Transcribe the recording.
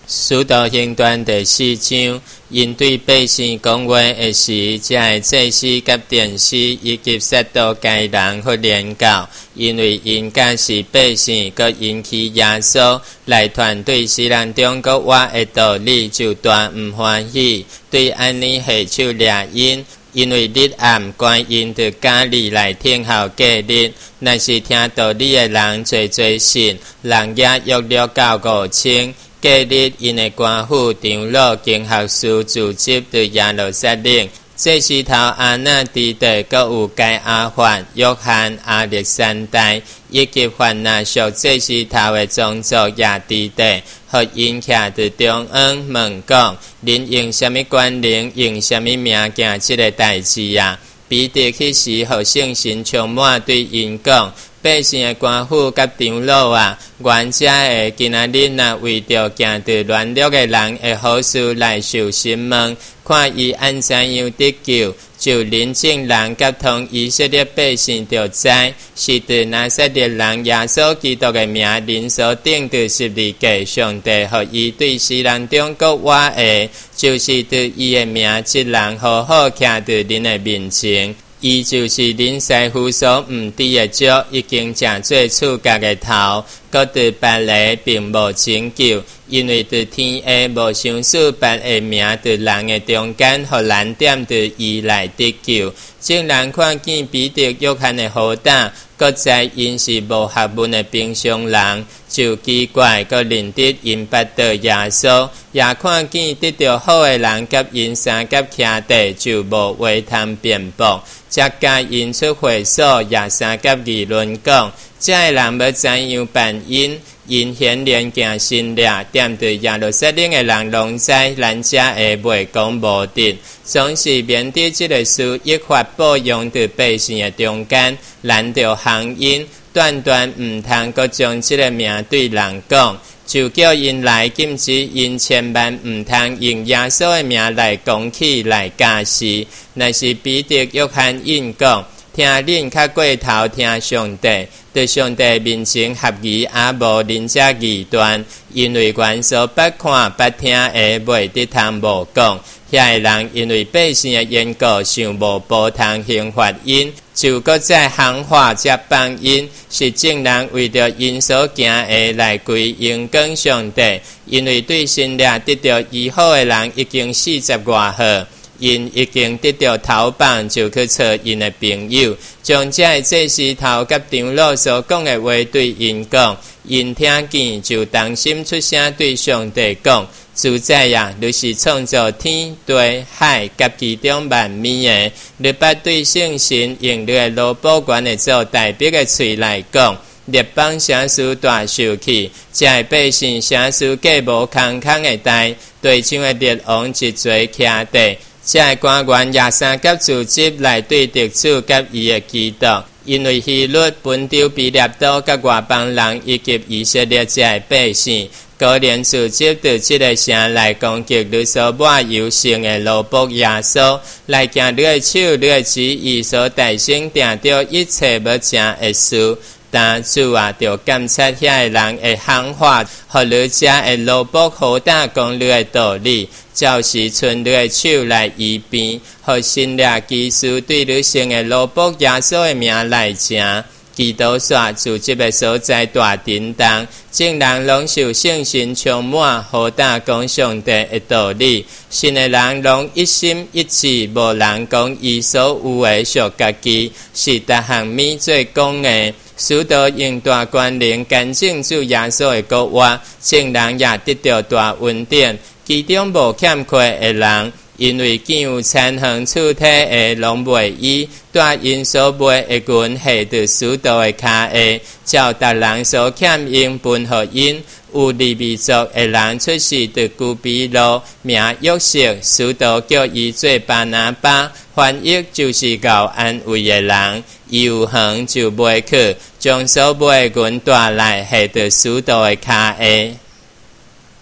使徒行传第4章，因对百姓讲话的时，才会祭司甲殿师以及撒都该人训练教，因为因甲是百姓，佮引起耶稣来团队世人中国话的道理，就大唔欢喜，对安尼下手掠因。因为日暗观因的家里来听候假日，若是听道理的人侪侪信，人也约了到5000。假日因的官府长老经学士聚集对耶路撒冷，这时头阿那地地，佮有该阿法、约翰、亚历山大，以及凡那属这时头的宗族亚地地，和因徛伫中央问讲：恁用什么官能，用什么名行这个代志啊？彼得迄时互圣神充满，对因讲：百姓的官府甲长老啊，原者会今仔日若为着行伫乱流的人的好事来受审问，看伊安怎样得救，就恁众人甲同以色列百姓着知，是伫拿撒勒人耶稣基督的名，恁所定的12诫，上帝互伊对世人中国话的，就是伫伊的名，一人好好徛伫恁的面前。伊就是恁师傅所毋知的足，已经正做厝家的头，佮对别个并无拯救，因为对天下无想使别个名伫人的中间，互难点伫伊来得救。众人看见彼得、约翰的好胆，佮知因是无学问的平常人，就奇怪，佮认得因捌到耶稣，也看见得到好的人甲因三甲徛地，就无话通辩驳。才甲因出会所，也三甲议论讲：这个人要怎样办因？因显然行神力，踮伫耶路撒冷的人拢知，咱遮会袂讲无得，总是免得这个事一发报用伫百姓的中间，咱着行因，断断毋通阁将这个名对人讲。就叫因来禁止因，千万毋通用耶稣的名来讲起来假释。若是彼得、约翰因讲，听恁较过头听上帝，在上帝面前合宜，也无恁遮异端，因为原所捌看捌听的，袂得通无讲。遐个人因为百姓的缘故，想无补通刑罚因，就搁再行化才帮因，是众人为着因所行的来归因跟上帝，因为对神力得到医好的人已经40外号，因已经得到头棒，就去找因的朋友，将这时头甲长老所讲的话对因讲，因听见就动心出声对上帝讲：主宰啊，就是创造天地海甲其中万物的，你捌对圣神用你的罗宝冠的做代表的嘴来讲，列邦城市大受气，这百姓城市计无空空的代，对像的列王一座徛地，这官员也三甲组织来对敌主甲伊的基督。因为希律、本丢、比列多甲外邦人以及以色列这百姓，高连组织到这个城来攻击你所抹油圣的罗卜耶稣，来行你的手、你的旨意所大声定着一切要正的事。但主啊，就监察遐个人的行法，互你遮的罗卜好胆讲你的道理，照时存你的手来医病，互神力基督对你圣的罗卜耶稣的名来正。基督说，自这个所在大震动，众人拢受圣神充满，好胆讲上帝的道理。信的人拢一心一志，无人讲伊所有的属家己，是逐项物做讲的。使徒用大权能干正主耶稣的国话，众人也得到大恩典，其中无欠缺的人，因为既有残横躯体的拢袂医，带因所卖的银下伫使徒的脚下，照逐人所欠应分予因。有利未族的人出世伫古比路，名约瑟，使徒叫伊做巴拿巴，翻译就是求安慰的人。伊有远就卖去，将所卖的银带来下伫使徒的脚下。